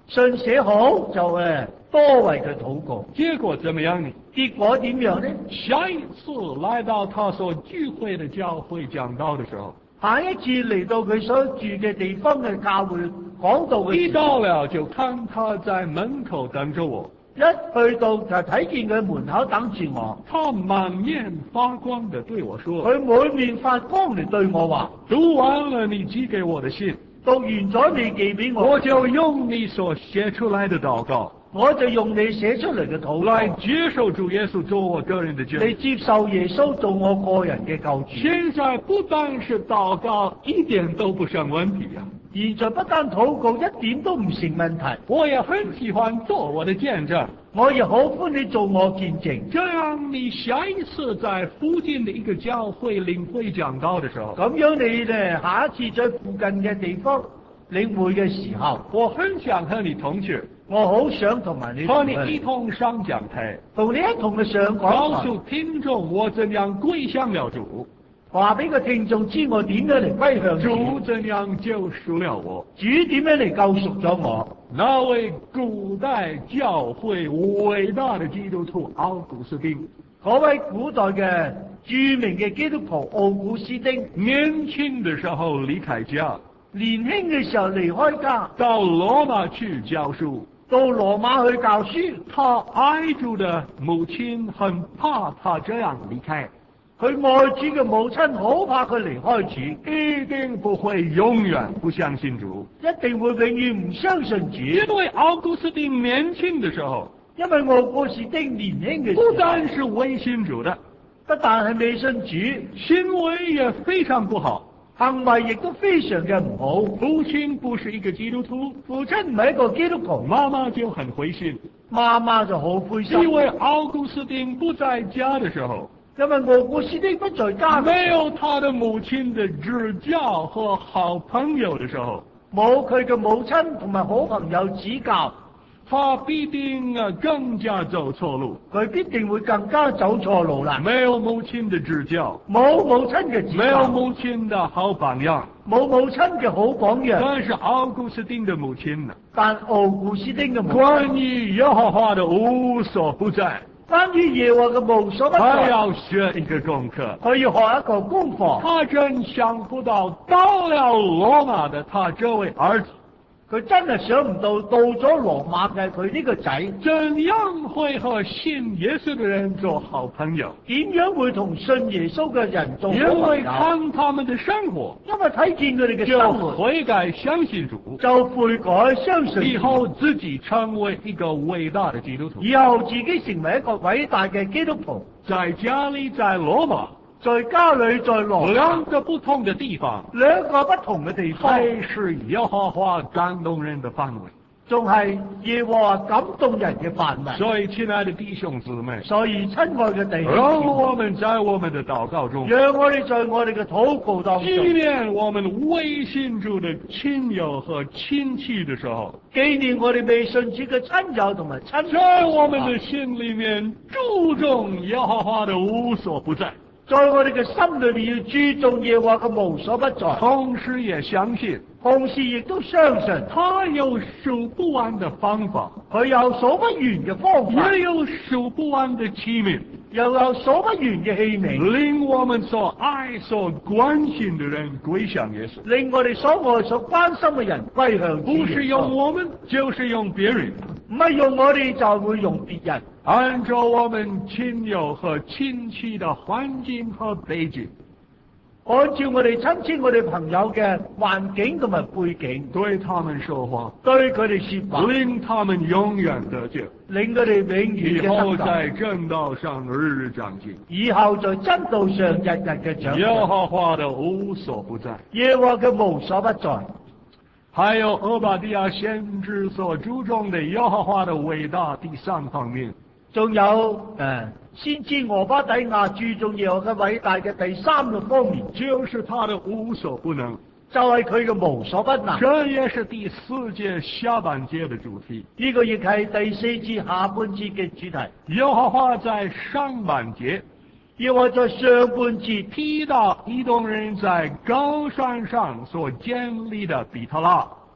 信寫好就多為佢禱告。 結果怎麼樣呢？ 結果點樣呢？ 下一次來到他所聚會的教會講道的時候， 下一次嚟到佢所住嘅地方嘅教會講道嘅時候， 一到了就看他在門口等着我。 一去到就睇見佢門口等住我， 他滿面發光地對我說： 佢滿面發光嚟對我話， 讀完了你寄給我的信， 讀完咗你寄俾我， 我就用你所寫出來的禱告， 我就用你寫出嚟嘅禱來告接受主耶穌做我個人的救主。 你接受耶穌做我個人嘅救主。 現在不單是禱告，一點都不成問題啊！ 現在不單禱告一點都唔成問題， 我也很喜歡做我的見證， 我亦好歡喜做我見證。 這樣你下一次在附近的一個教會領會講道的時候， 咁樣你呢下一次在附近嘅地方領會嘅時候， 我很想和你同去， 我好想同埋你和你一同上講台， 同你一同嘅上講告台， 訴聽眾我怎樣歸向了主， 話俾個聽眾知我點樣嚟歸向主怎樣救贖了我， 主點樣嚟救贖咗我。 那位古代教會偉大的基督徒奧古斯丁， 嗰位古代嘅著名嘅基督徒奧古斯丁， 年輕的時候離開家， 年輕嘅時候離開家， 到羅馬去教書。 到羅馬去教書， 他愛主的母親很怕他這樣離開， 佢愛主嘅母親好怕佢離開主， 一定不會永遠不相信主， 一定會永遠唔相信主。 因為奧古斯丁年輕的時候， 因為奧古斯丁年輕嘅時候， 不但是未信主的， 不但係未信主， 行為也非常不好， 行為亦都非常嘅唔好。 父親不是一個基督徒， 父親唔係一個基督徒， 媽媽就很灰心， 媽媽就好灰心。 因為奧古斯丁不在家的時候， 因為奧古斯丁不在家， 沒有他的母親的指教和好朋友的時候， 冇佢嘅母親同埋好朋友指教， 他必定更加走錯路， 佢必定會更加走錯路啦。 沒有母親的指教， 冇母親嘅指教， 沒有母親的好榜樣， 冇母親嘅好榜樣。 但是奧古斯丁的母親呢？ 但奧古斯丁嘅母親關於耶和華的無所不在， 關於耶和華嘅無所不在， 他要學一個功課， 佢要學一個功課。 他真想不到，到了羅馬的他這位兒子， 佢真係想唔到，到咗羅馬嘅佢呢個仔， 怎樣會和信耶穌的人做好朋友？ 點樣會同信耶穌嘅人做好朋友？ 因為看他們的生活， 因為睇見佢哋嘅就生活， 悔改相信主， 就悔改相信主， 以後自己成為一個偉大的基督徒， 以後自己成為一個偉大嘅基督徒， 在家裏在羅馬， 在家裏在羅馬， 兩個不同的地方， 兩個不同嘅地方， 還是耶和華感動人的範圍， 仲係耶和華感動人嘅範圍。 所以親愛的弟兄姊妹， 所以親愛嘅弟兄， 讓我們在我們的禱告中， 讓我哋在我哋嘅禱告當中， 紀念我們未信主的親友和親戚的時候， 紀念我哋未信主嘅親友同埋親戚， 在我們的心裏面注重耶和華的無所不在， 在我哋嘅心裏面要注重耶和華嘅無所不在， 同時也相信， 同時亦都相信他有數不完的方法， 佢有數不完嘅方法， 也有數不完的器皿， 又有數不完嘅器皿， 令我們所愛所關心的人歸向耶穌。 令我哋所愛所關心嘅人歸向主耶穌。 不是用我們，就是用別人， 唔係用我哋就會用別人， 按照我們親友和親戚的環境和背景， 按照我哋親戚、我哋朋友嘅環境同埋背景， 對他們說話， 對佢哋說話， 令他們永遠得救， 令佢哋永遠以後嘅得在救， 正道上日日長進。 以後在真道上日日嘅長耶進。 和華的無所不在。 耶和華嘅無所不在， 還有俄巴底亞先知所注重的耶和華的偉大第三方面， 仲有先知俄巴底亞注重耶和華嘅偉大嘅第三個方面， 就是他的無所不能。 就係佢嘅無所不能。 這也是第四節下半節的主題。 呢個亦係第四節下半節嘅主題。 耶和華在上半節， 耶和華在上半節提到以東人在高山上所建立的比特拉，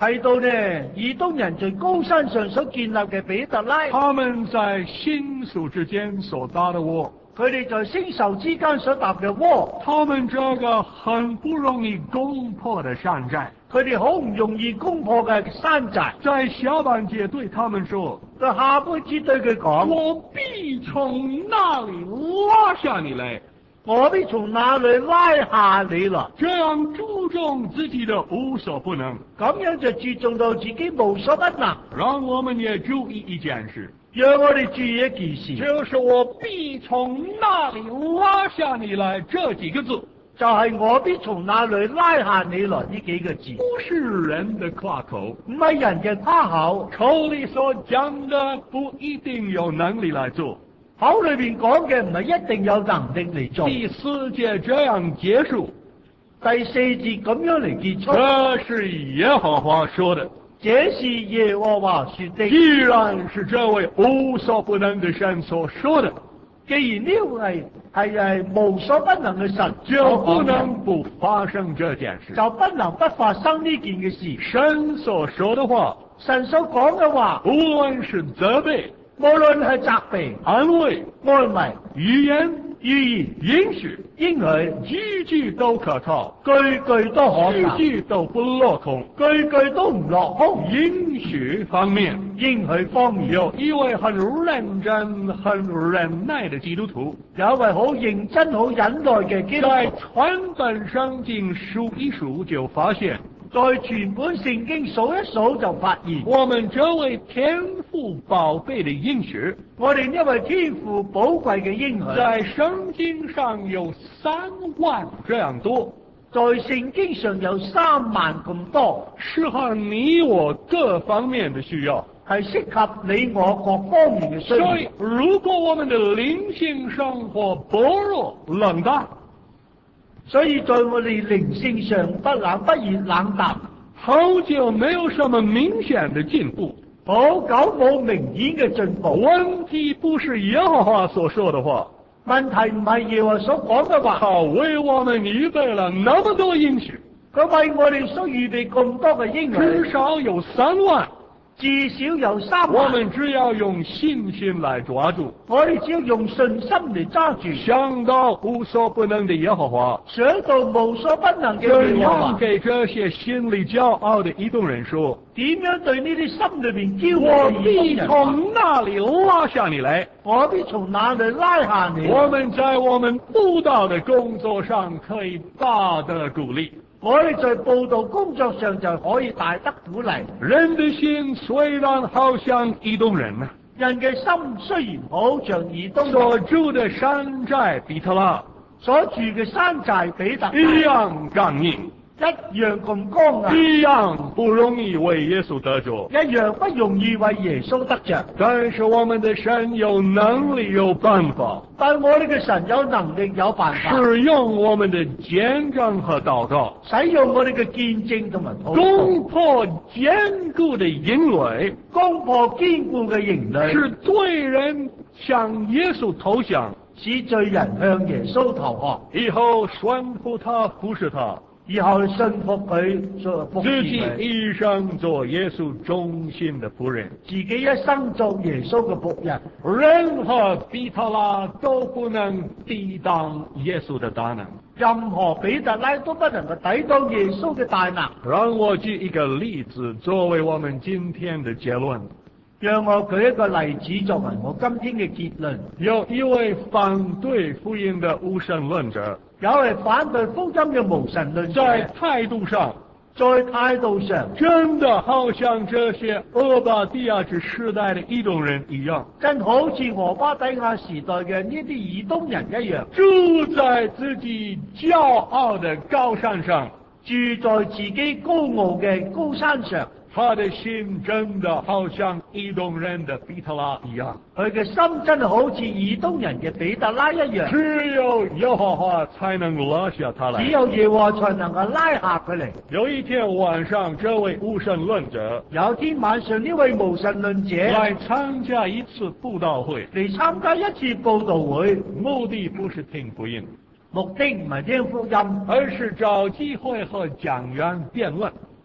提到呢，以東人在高山上所建立嘅比特拉， 他們在星宿之間所搭的窩， 佢哋在星宿之間所搭嘅窩， 他們這個很不容易攻破的山寨， 佢哋好唔容易攻破嘅山寨， 在下半節對他們說， 在下半節對佢講， 我必從那裏拉下你來， 我必從那裏拉下你來。 這樣注重自己的無所不能， 咁樣就注重到自己無所不能。 讓我們也注意一件事， 讓我哋注意一件事， 就是我必從那裏拉下你來這幾個字， 就係我必從那裏拉下你來呢幾個字， 不是人的誇口， 唔係人嘅誇口， 口裏所講的不一定有能力來做。 口裏邊講嘅唔係一定有能力嚟做。 第四節這樣結束， 第四節咁樣嚟結束， 這是耶和華說的。 這是耶和華說的。 既然是這位無所不能的神所說的， 既然呢位係無所不能嘅神， 就不能不發生這件事， 就不能不發生呢件嘅事。 神所說的話， 神所講嘅話， 無論是責備、 無論係責備、 安慰、 安慰、 語言、 預言、 應許、 應許， 句句都可靠， 句句都可靠， 句句都不落空， 句句都唔落空。 應許方面， 應許方面， 有一位很認真、很忍耐的基督徒， 有一位好認真、好忍耐嘅基督在徒， 全本聖經數一數就發現， 在全本聖經數一數就發現， 我們這位天父寶貝的應許， 我哋呢位天父寶貴嘅應許， 在聖經上有3萬這樣多， 在聖經上有3萬咁多， 適合你我各方面的需要， 係適合你我各方面嘅需要。 所以，如果我們的靈性生活薄弱冷淡， 所以在我哋靈性上不冷不熱冷淡， 好久沒有什麼明顯的進步， 好久冇明顯嘅進步。 問題不是耶和華所說的話， 問題唔係耶和華所講嘅話， 他為我們預備了那麼多應許， 佢為我哋所預備咁多嘅應許， 至少有3萬。 至少有3萬， 我們只要用信心來抓住， 我哋只要用信心嚟揸住， 想到無所不能的耶和華， 想到無所不能嘅怎耶和華， 樣給這些心裏驕傲的異動人說， 點樣對呢啲心裏邊驕我傲嘅異必動人從那裏拉下你來， 我必從那裏拉下你。 我們在我們布道的工作上可以大得鼓勵， 我哋在佈道工作上就可以大得鼓勵。 人的心雖然好像異動人啊， 人嘅心雖然好像異動人， 所住的山寨比特拉所住嘅山寨比特拉一樣剛硬， 一樣咁剛硬， 一樣不容易為耶穌得着， 一樣不容易為耶穌得着。 但是我們的神有能力有辦法， 但我哋嘅神有能力有辦法， 使用我們的見證和禱告， 使用我哋嘅見證同埋禱告， 攻破堅固的營壘， 攻破堅固嘅營壘， 使罪人向耶穌投降， 使罪人向耶穌投降， 以後順服他，服侍他， 以後信服佢，服侍自己佢， 一生做耶穌忠心的僕人。 自己一生做耶穌嘅僕人。 任何比特拉都不能抵擋耶穌的大能。 任何比特拉都不能夠抵擋耶穌嘅大能。 讓我舉一個例子作為我們今天的結論。 讓我舉一個例子作為我今天嘅結論。 有一位反對福音的無神論者， 有位反對福音嘅無神論者， 在態度上， 真的好像這些俄巴底亞之時代的異動人一樣， 真好似俄巴底亞時代嘅呢啲異東人一樣， 住在自己驕傲的高山上， 住在自己高傲嘅高山上。 他的心真的好像異動人的比特拉一樣， 佢嘅心真係好似異東人嘅比特拉一樣。 只有耶和華才能拉下他來， 只有耶和華才能夠拉下佢嚟。 有一天晚上，這位無神論者， 有天晚上呢位無神論者來參加一次佈道會， 嚟參加一次佈道會， 目的不是聽福音， 目的唔係聽福音， 而是找機會和講員辯論。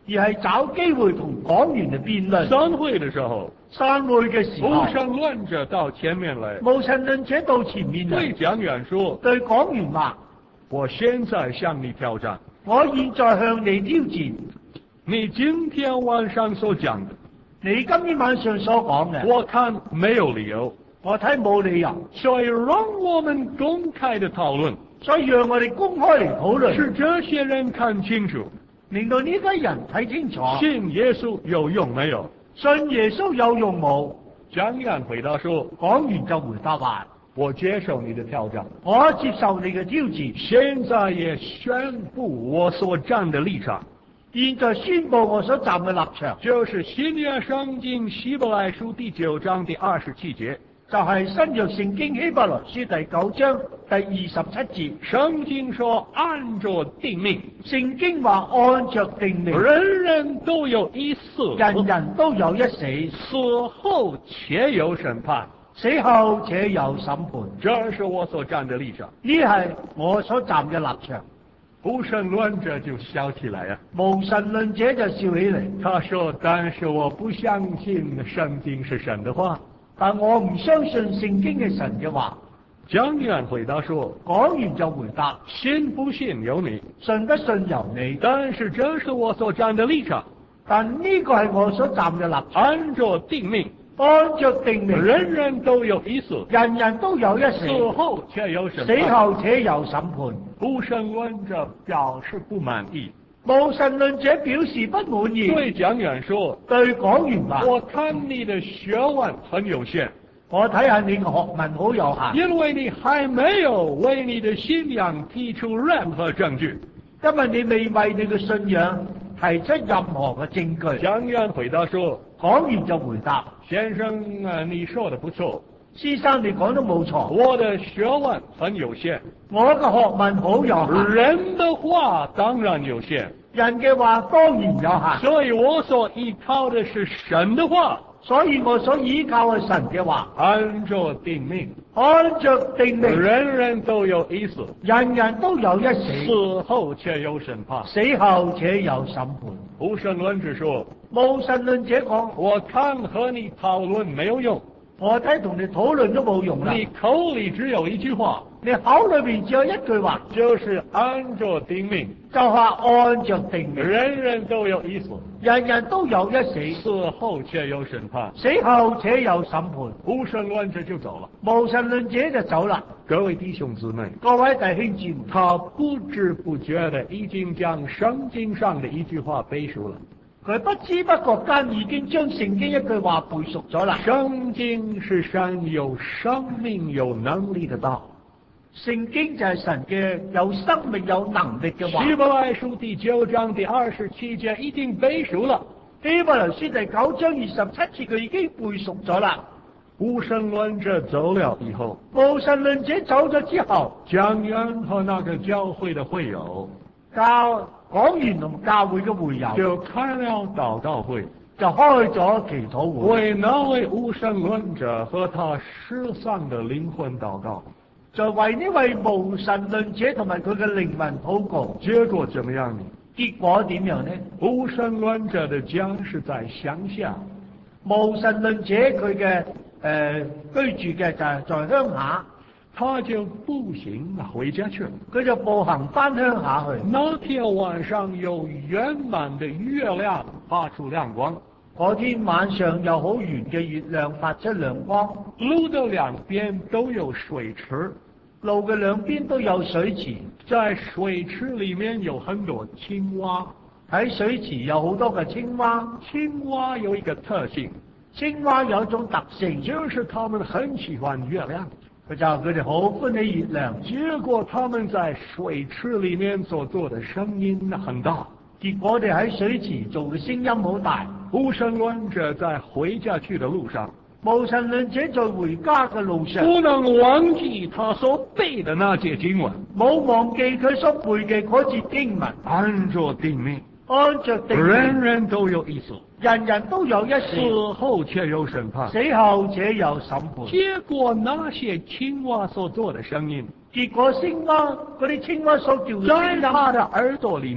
而係找機會同講員嚟辯論。 散會的時候， 散會嘅時候， 無神論者到前面來， 無神論者到前面對講員說： 對講員話， 我現在向你挑戰， 我現在向你挑戰， 你今天晚上所講的， 你今天晚上所講嘅， 我看沒有理由， 我睇冇理由， 所以讓我們公開的討論， 所以讓我哋公開嚟討論， 使這些人看清楚， 令到呢啲人睇清楚， 信耶穌有用沒有？ 信耶穌有用冇？ 講員回答說： 講完就回答話， 我接受你的挑戰， 我接受你嘅挑戰， 現在也宣布我所站的立場。 現在宣布我所站嘅立場， 就是新約聖經希伯來書第9章第27節， 就係新約聖經希伯來書第9章第27節。 聖經說按着定命， 聖經話按着定命， 人人都有一死， 人人都有一死， 死後且有審判， 死後且有審判。 這是我所站的立場， 呢係我所站嘅立場。 無神論者就笑起來啊！ 無神論者就笑起嚟， 他說：但是我不相信聖經是神的話， 但我唔相信聖經係神嘅話。 講員回答說： 講完就回答， 信不信由你， 信不信由你。 但是這是我所站的立場， 但呢個係我所站嘅立場。 按着定命， 按着定命， 人人都有一死， 人人都有一死， 死後且有審判， 死後且有審判。 無神論者表示不滿意， 無神論者表示不滿意， 對講員說： 對講員話， 我看你的學問很有限， 我睇下你嘅學問好有限， 因為你還沒有為你的信仰提出任何證據， 因為你未為你嘅信仰提出任何嘅證據。 講員回答說： 講員就回答， 先生你說得不錯， 先生你講得冇錯， 我的學問很有限， 我嘅學問好有限， 人的話當然有限， 人嘅話當然有限， 所以我所依靠的是神的話， 所以我所依靠係神嘅話， 按着定命， 按着定命， 人人都有一死， 人人都有一死， 死後且有審判， 死後且有審判。 無神論者說： 無神論者講， 我看和你討論沒有用， 我睇同你討論都冇用啦。 你口裏只有一句話， 你口裏面只有一句話， 就是按着定命， 就話按着定命， 人人都有一死， 人人都有一死， 死後且有審判， 死後且有審判。 無神論者就走了。 無神論者就走啦。 各位弟兄姊妹， 各位弟兄姊妹， 他不知不覺的已經將聖經上的一句話背熟了。 佢不知不覺間已經將聖經一句話背熟咗啦。 聖經是神有生命有能力的道， 聖經就係神嘅有生命有能力嘅話。 希伯來書第9章第27節已經背熟了。 希伯來書第9章27節佢已經背熟咗啦。 無神論者走了以後， 無神論者走咗之後， 講員和那個教會的會友， 講員同教會嘅會友就開了禱告會， 就開咗祈禱會， 為那位無神論者和他失喪的靈魂禱告， 就為呢位無神論者同埋佢嘅靈魂禱告。 結果怎麼樣呢？ 結果點樣呢？ 無神論者的家是在鄉下， 無神論者佢嘅居住嘅就係在鄉下， 他就步行回家去了。 佢就步行翻鄉下去。 那天晚上有圓滿的月亮發出亮光， 嗰天晚上有好圓嘅月亮發出亮光， 路的兩邊都有水池， 路嘅兩邊都有水池， 在水池裏面有很多青蛙， 喺水池有好多嘅青蛙。 青蛙有一個特性， 青蛙有一種特性， 就是他們很喜歡月亮， 佢哋好歡喜月亮。 結果他們在水池裏面所做的聲音很大， 結果哋喺水池做嘅聲音好大。 無神論者在回家去的路上， 無神論者在回家嘅路上， 不能忘記他所背的那節經文， 冇忘記佢所背嘅嗰節經文， 按着定命， 按着定命， 人人都有一死， 人人都有一死， 死後且有審判， 死後且有審判。 結果那些青蛙所做的聲音， 結果嗰啲青蛙所叫嘅聲音， 在他的耳朵裏面，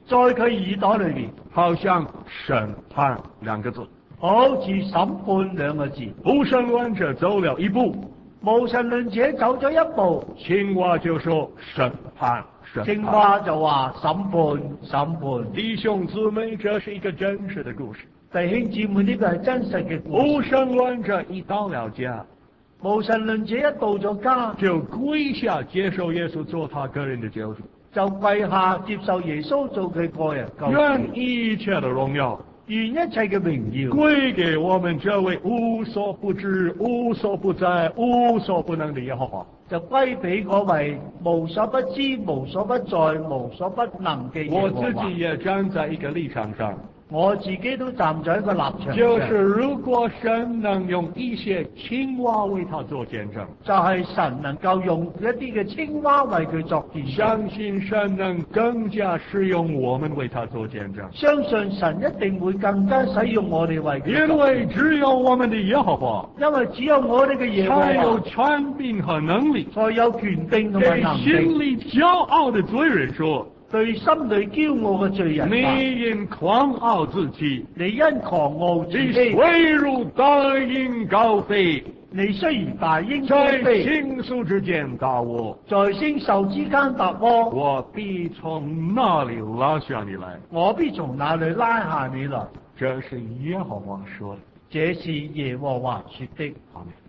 在佢耳朵裏邊， 好像審判兩個字。 好似審判兩個字。 無神論者走了一步， 無神論者走咗一步， 青蛙就說審判， 青蛙就話審判。 弟兄姊妹，這是一個真實的故事。 弟兄姊妹，呢個係真實嘅故事。 無神論者一到了家， 無神論者一到咗家， 就跪下接受耶穌做他個人的救主， 就跪下接受耶穌做佢個人救主， 願一切的榮耀， 願一切嘅榮耀歸給我們這位無所不知、無所不在、無所不能的耶和華， 就歸俾嗰位無所不知、無所不在、無所不能嘅耶和華。 我自己也站在一個立場上， 我自己都站在一個立場上， 就是如果神能用一些青蛙為他做見證， 就係神能夠用一啲嘅青蛙為佢作見證， 相信神能更加使用我們為他做見證， 相信神一定會更加使用我哋為佢， 因為只有我們的耶和華， 因為只有我哋嘅耶和華才有權柄和能力， 才有權柄同埋對能力。 心裏驕傲的罪人說， 對心裏驕傲嘅罪人， 你因狂傲自欺， 你因狂傲自你欺， 雖如大鷹高飛， 你雖然大鷹在高飛， 星宿之間打我， 在星宿之間搭窩， 我必從那裏拉下你來， 我必從那裏拉下你來。 這是耶和華說的。 這是耶和華說的。 阿們。